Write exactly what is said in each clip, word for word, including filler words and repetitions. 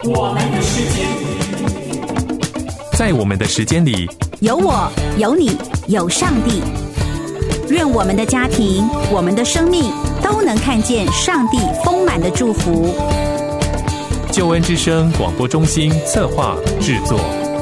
我们的时间， 在我们的时间里， 有我，有你，有上帝。愿我们的家庭，我们的生命都能看见上帝丰满的祝福。 救恩之声广播中心策划制作。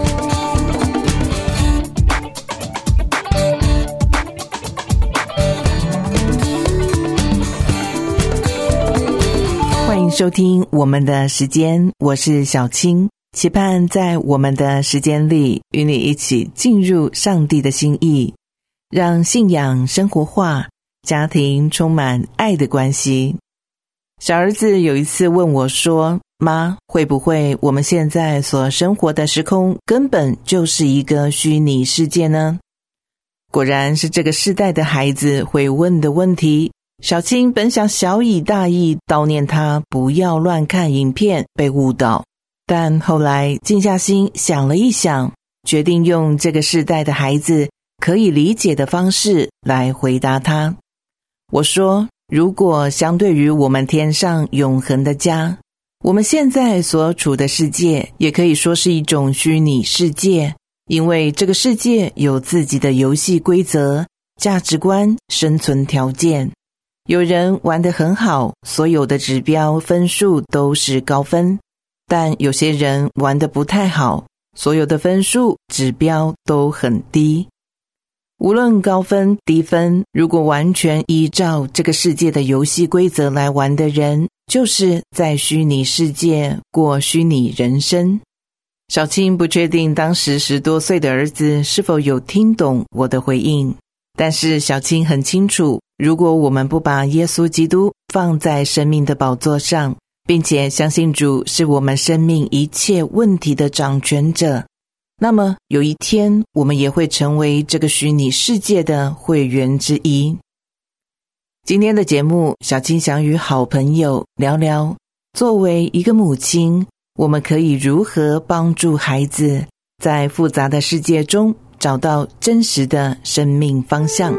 欢迎收听我们的时间，我是小青，期盼在我们的时间里与你一起进入上帝的心意，让信仰生活化，家庭充满爱的关系。小儿子有一次问我说，妈，会不会我们现在所生活的时空根本就是一个虚拟世界呢？果然是这个世代的孩子会问的问题。小青本想小以大义悼念他不要乱看影片被误导，但后来静下心想了一想，决定用这个世代的孩子可以理解的方式来回答他。我说，如果相对于我们天上永恒的家，我们现在所处的世界也可以说是一种虚拟世界，因为这个世界有自己的游戏规则、价值观、生存条件。有人玩得很好，所有的指标分数都是高分，但有些人玩得不太好，所有的分数指标都很低。无论高分低分，如果完全依照这个世界的游戏规则来玩的人，就是在虚拟世界过虚拟人生。小青不确定当时十多岁的儿子是否有听懂我的回应，但是小青很清楚，如果我们不把耶稣基督放在生命的宝座上，并且相信主是我们生命一切问题的掌权者，那么有一天我们也会成为这个虚拟世界的会员之一。今天的节目，小青想与好朋友聊聊，作为一个母亲，我们可以如何帮助孩子在复杂的世界中找到真实的生命方向。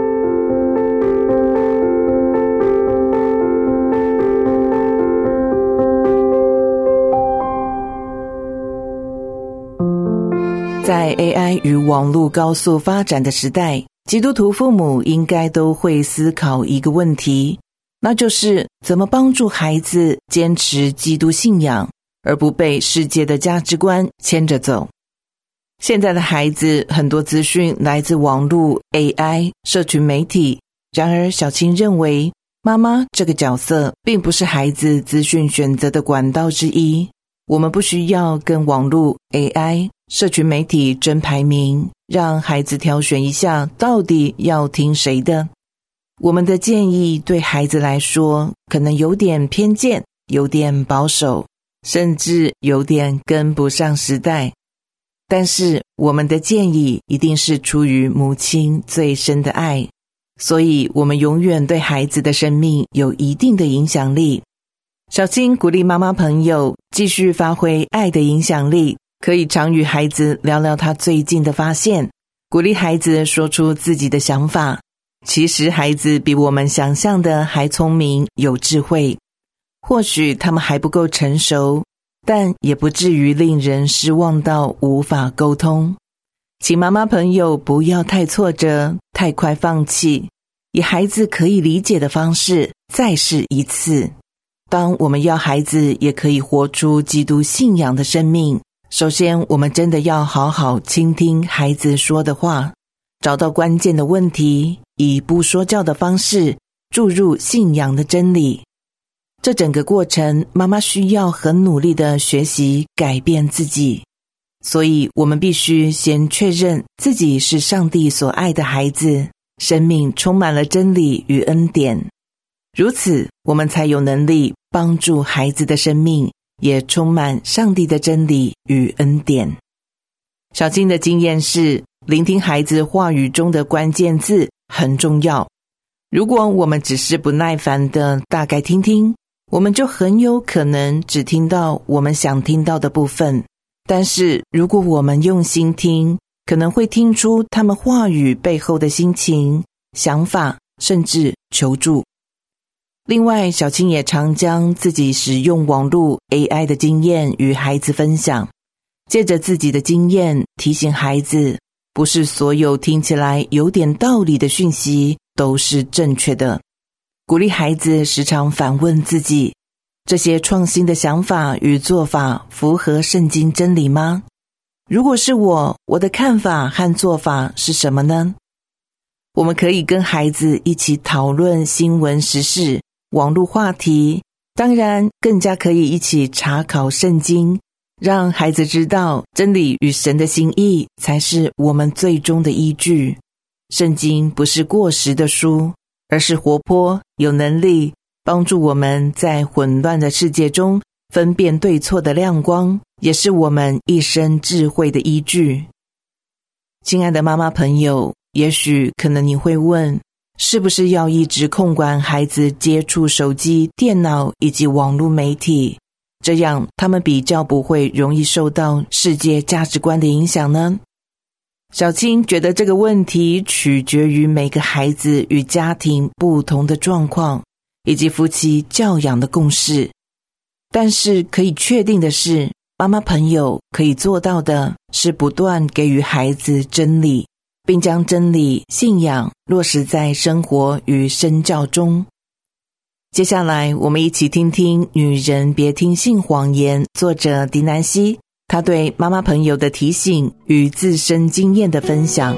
在 A I 与网络高速发展的时代，基督徒父母应该都会思考一个问题，那就是怎么帮助孩子坚持基督信仰，而不被世界的价值观牵着走。现在的孩子很多资讯来自网络、A I、社群媒体，然而小青认为，妈妈这个角色并不是孩子资讯选择的管道之一。我们不需要跟网络、A I、社群媒体争排名，让孩子挑选一下到底要听谁的。我们的建议对孩子来说可能有点偏见，有点保守，甚至有点跟不上时代。但是我们的建议一定是出于母亲最深的爱，所以我们永远对孩子的生命有一定的影响力。小青鼓励妈妈朋友继续发挥爱的影响力，可以常与孩子聊聊他最近的发现，鼓励孩子说出自己的想法。其实孩子比我们想象的还聪明有智慧，或许他们还不够成熟，但也不至于令人失望到无法沟通。请妈妈朋友不要太挫折，太快放弃，以孩子可以理解的方式再试一次。当我们要孩子也可以活出基督信仰的生命，首先我们真的要好好倾听孩子说的话，找到关键的问题，以不说教的方式注入信仰的真理。这整个过程，妈妈需要很努力的学习改变自己，所以我们必须先确认自己是上帝所爱的孩子，生命充满了真理与恩典。如此，我们才有能力帮助孩子的生命也充满上帝的真理与恩典。小青的经验是，聆听孩子话语中的关键字很重要。如果我们只是不耐烦的大概听听，我们就很有可能只听到我们想听到的部分。但是如果我们用心听，可能会听出他们话语背后的心情、想法，甚至求助。 另外，小青也常将自己使用网络 A I 的经验与孩子分享，借着自己的经验提醒孩子，不是所有听起来有点道理的讯息都是正确的。鼓励孩子时常反问自己，这些创新的想法与做法符合圣经真理吗？如果是我，我的看法和做法是什么呢？我们可以跟孩子一起讨论新闻时事、网络话题，当然更加可以一起查考圣经，让孩子知道真理与神的心意才是我们最终的依据。圣经不是过时的书，而是活泼有能力帮助我们在混乱的世界中分辨对错的亮光，也是我们一生智慧的依据。亲爱的妈妈朋友，也许可能你会问，是不是要一直控管孩子接触手机、电脑以及网络媒体，这样他们比较不会容易受到世界价值观的影响呢？小青觉得这个问题取决于每个孩子与家庭不同的状况，以及夫妻教养的共识。但是可以确定的是，妈妈朋友可以做到的是不断给予孩子真理，并将真理、信仰落实在生活与身教中。接下来我们一起听听《女人别听信谎言》作者狄南希，她对妈妈朋友的提醒与自身经验的分享。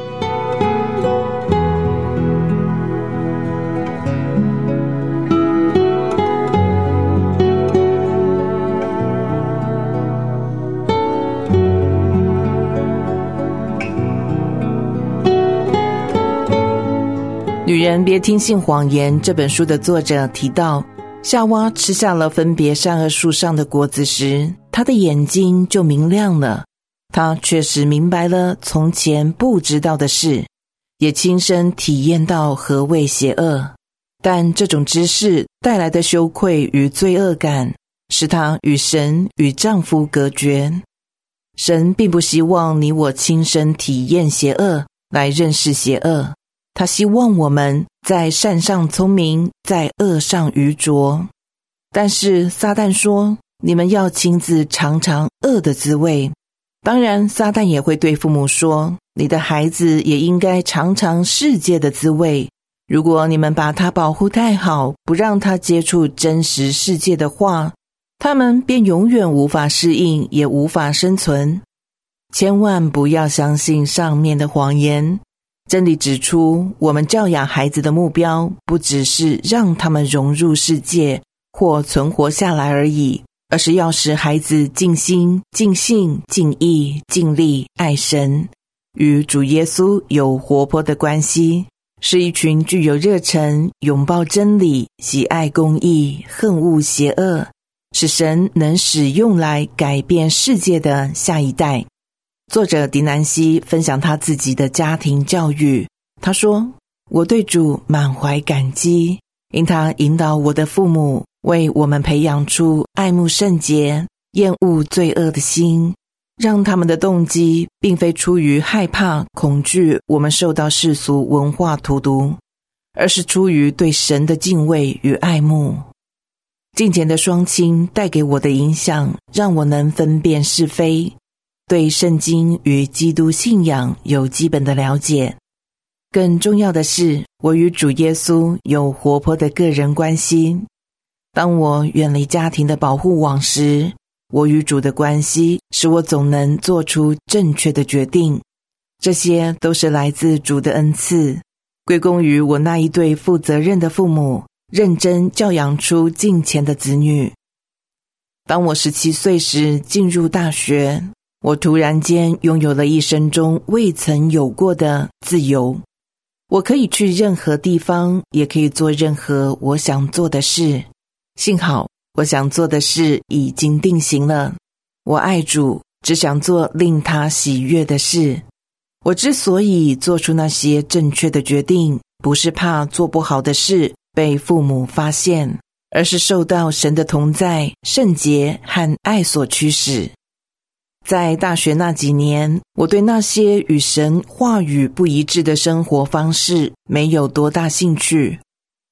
女人别听信谎言这本书的作者提到，夏娃吃下了分别善恶树上的果子时，她的眼睛就明亮了，她确实明白了从前不知道的事，也亲身体验到何谓邪恶。但这种知识带来的羞愧与罪恶感，使她与神与丈夫隔绝。神并不希望你我亲身体验邪恶来认识邪恶，他希望我们在善上聪明，在恶上愚拙。但是撒旦说，你们要亲自尝尝恶的滋味。当然，撒旦也会对父母说，你的孩子也应该尝尝世界的滋味。如果你们把他保护太好，不让他接触真实世界的话，他们便永远无法适应，也无法生存。千万不要相信上面的谎言。真理指出，我们教养孩子的目标不只是让他们融入世界或存活下来而已，而是要使孩子尽心、尽性、尽意、尽力爱神，与主耶稣有活泼的关系，是一群具有热忱、拥抱真理、喜爱公义、恨恶邪恶，是神能使用来改变世界的下一代。作者狄南希分享他自己的家庭教育，他说，我对主满怀感激，因他引导我的父母为我们培养出爱慕圣洁、厌恶罪恶的心，让他们的动机并非出于害怕、恐惧我们受到世俗文化荼毒，而是出于对神的敬畏与爱慕。敬虔的双亲带给我的影响，让我能分辨是非，对圣经与基督信仰有基本的了解。更重要的是，我与主耶稣有活泼的个人关系。当我远离家庭的保护网时，我与主的关系使我总能做出正确的决定。这些都是来自主的恩赐，归功于我那一对负责任的父母，认真教养出敬虔的子女。当我十七岁时进入大学，我突然间拥有了一生中未曾有过的自由。我可以去任何地方，也可以做任何我想做的事。幸好，我想做的事已经定型了。我爱主，只想做令他喜悦的事。我之所以做出那些正确的决定，不是怕做不好的事被父母发现，而是受到神的同在、圣洁和爱所驱使。在大学那几年，我对那些与神话语不一致的生活方式没有多大兴趣。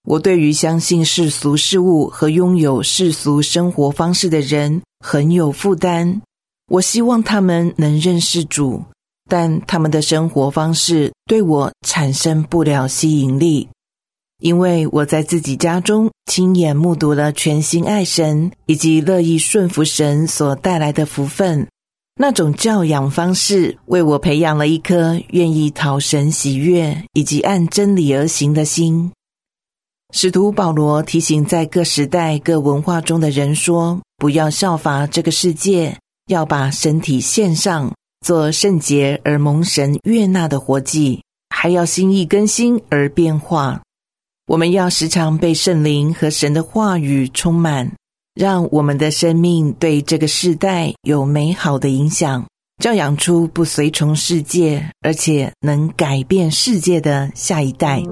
我对于相信世俗事物和拥有世俗生活方式的人很有负担。我希望他们能认识主，但他们的生活方式对我产生不了吸引力。因为我在自己家中亲眼目睹了全心爱神以及乐意顺服神所带来的福分，那种教养方式为我培养了一颗愿意讨神喜悦以及按真理而行的心。使徒保罗提醒在各时代各文化中的人说，不要效法这个世界，要把身体献上，做圣洁而蒙神悦纳的活祭，还要心意更新而变化。我们要时常被圣灵和神的话语充满，让我们的生命对这个世代有美好的影响，教养出不随从世界，而且能改变世界的下一代。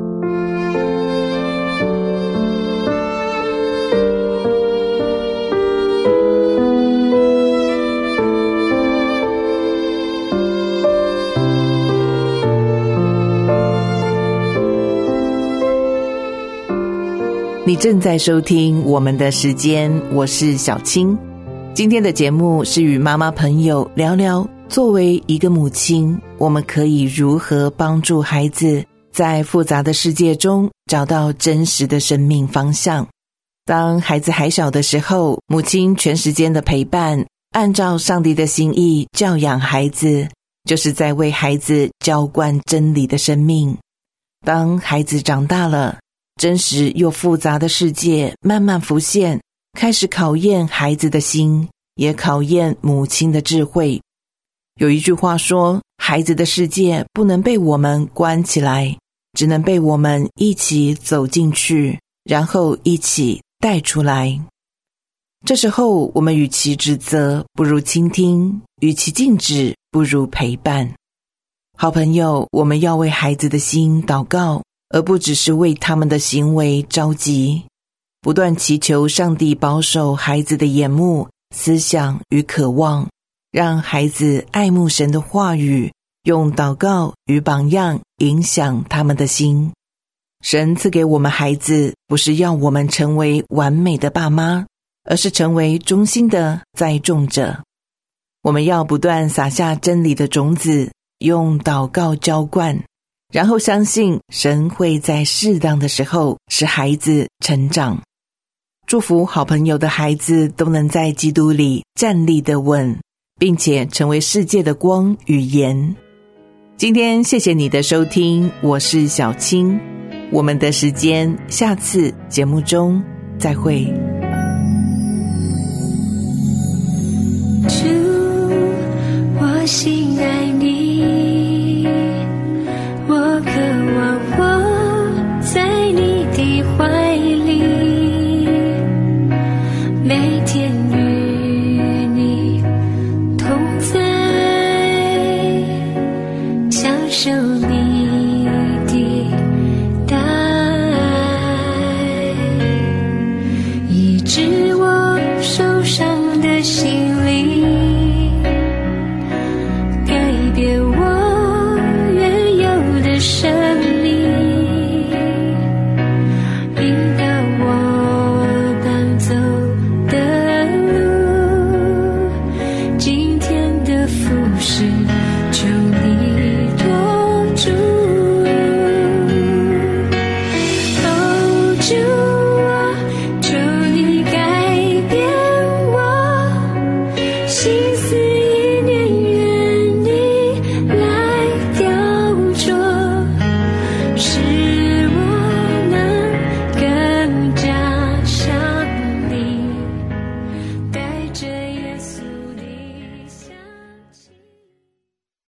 你正在收听我们的时间，我是小青。今天的节目是与妈妈朋友聊聊，作为一个母亲，我们可以如何帮助孩子在复杂的世界中找到真实的生命方向。当孩子还小的时候，母亲全时间的陪伴，按照上帝的心意教养孩子，就是在为孩子浇灌真理的生命。当孩子长大了，真实又复杂的世界慢慢浮现，开始考验孩子的心，也考验母亲的智慧。有一句话说，孩子的世界不能被我们关起来，只能被我们一起走进去，然后一起带出来。这时候，我们与其指责，不如倾听；与其禁止，不如陪伴。好朋友，我们要为孩子的心祷告，而不只是为他们的行为着急，不断祈求上帝保守孩子的眼目、思想与渴望，让孩子爱慕神的话语，用祷告与榜样影响他们的心。神赐给我们孩子，不是要我们成为完美的爸妈，而是成为忠心的栽种者。我们要不断撒下真理的种子，用祷告浇灌，然后相信神会在适当的时候使孩子成长。祝福好朋友的孩子都能在基督里站立得稳，并且成为世界的光与盐。今天谢谢你的收听，我是小青。我们的时间下次节目中再会。 主，我心爱你，我渴望我在你的怀里，每天与你同在，享受你的大爱，以致